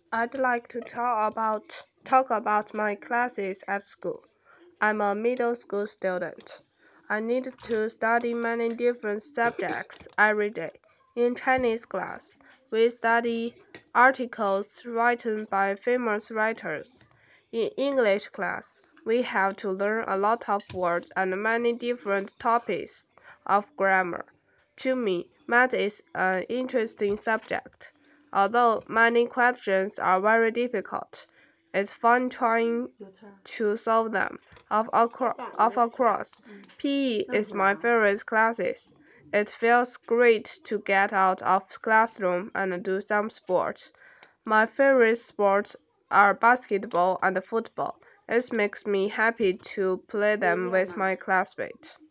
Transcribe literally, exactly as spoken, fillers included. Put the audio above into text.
I'd like to talk about talk about my classes at school. I'm a middle school student. I need to study many different subjects every day. In Chinese class, we study articles written by famous writers. In English class, we have to learn a lot of words and many different topics of grammar. To me, math is an interesting subject. Although many questions are very difficult, it's fun trying to solve them. Of, acro- of course, P E is my favorite classes. It feels great to get out of classroom and do some sports. My favorite sports are basketball and football. It makes me happy to play them with my classmates.